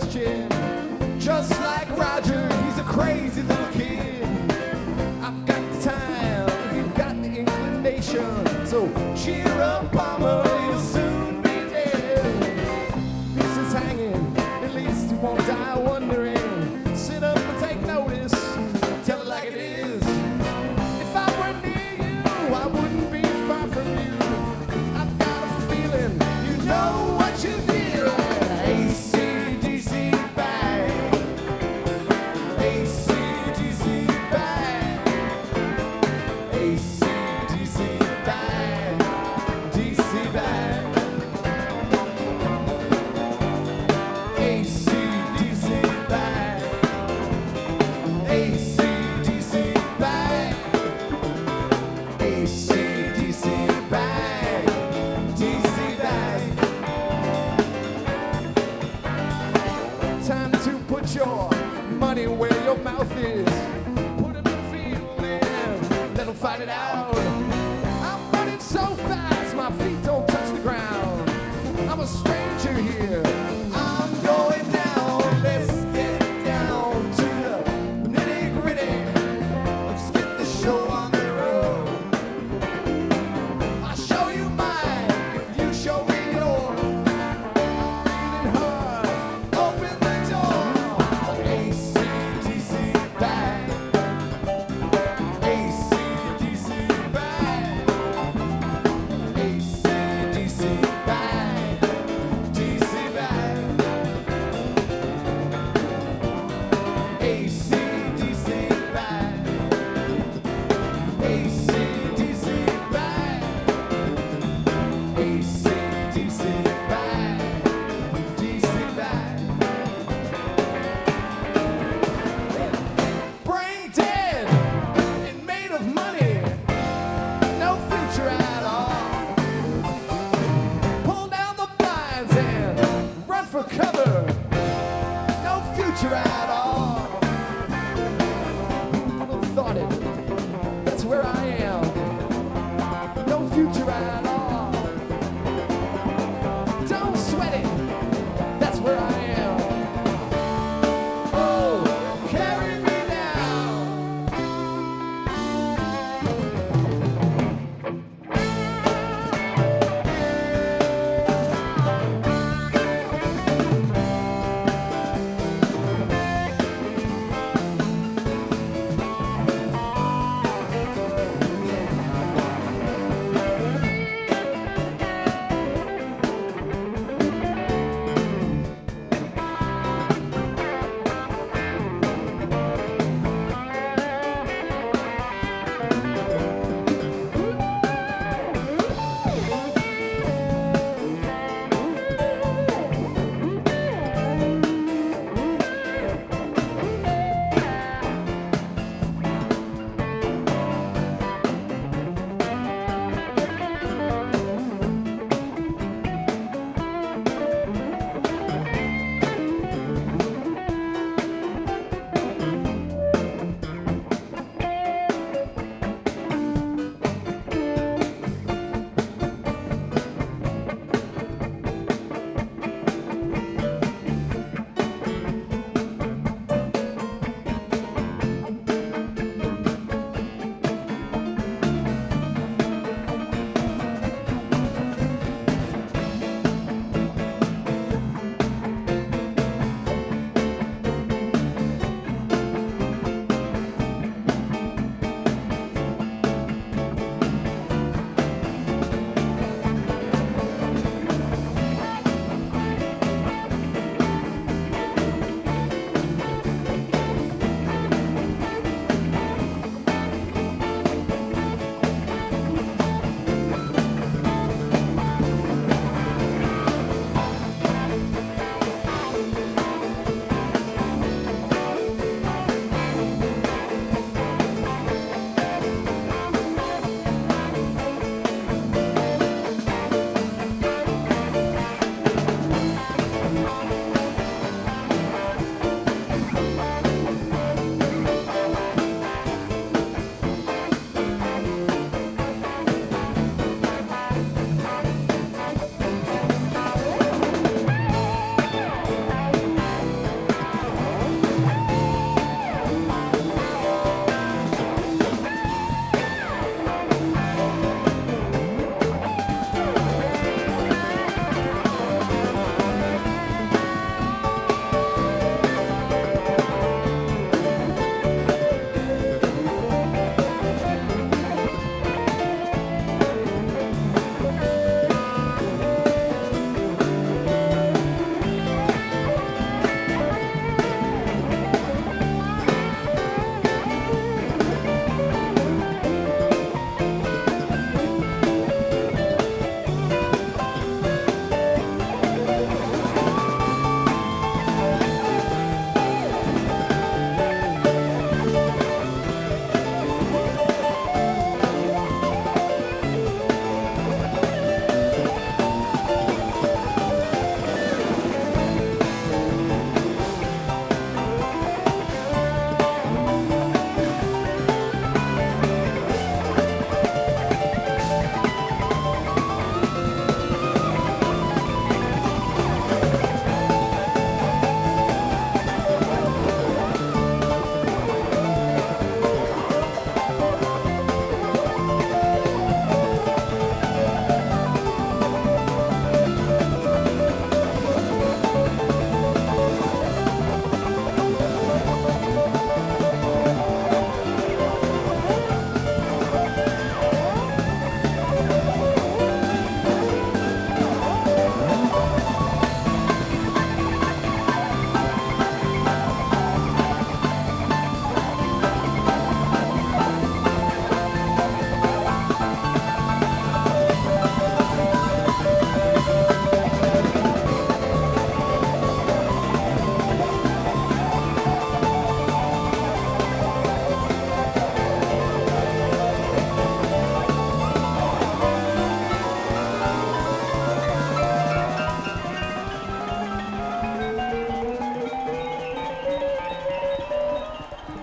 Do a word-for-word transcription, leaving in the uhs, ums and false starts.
question. Just like Roger, he's a crazy little kid. I've got the time, you've got the inclination. So cheer up, Palmer, you'll soon be dead. This is hanging, at least you won't die wondering. Sit up and take notice, tell it like it is. If I were near you, I wouldn't be far from you. I've got a feeling, you know what you did. A C D C bang, A C D C bang, A C D C bang, D C bang, A C D C bang, A C D C bang, A C D C bang, D C bang. Time to put your money where your mouth is. Put it in the field and let them fight it out. I'm running so fast, my feet don't touch the ground. I'm a stranger here. I'm going down. Let's get down to the nitty gritty. Let's get the show on the road. I'll show you mine if you show me yours. Feeling hard, open the door. A C D C bang, A C D C bang, A C D C bang, D C bang, A C D C bang, A C D C bang, A C D C bang, D C bang. Brain dead and made of money, no future at all. Pull down the blinds and run for cover, no future at all. Who would have thought it? That's where I am, no future at all.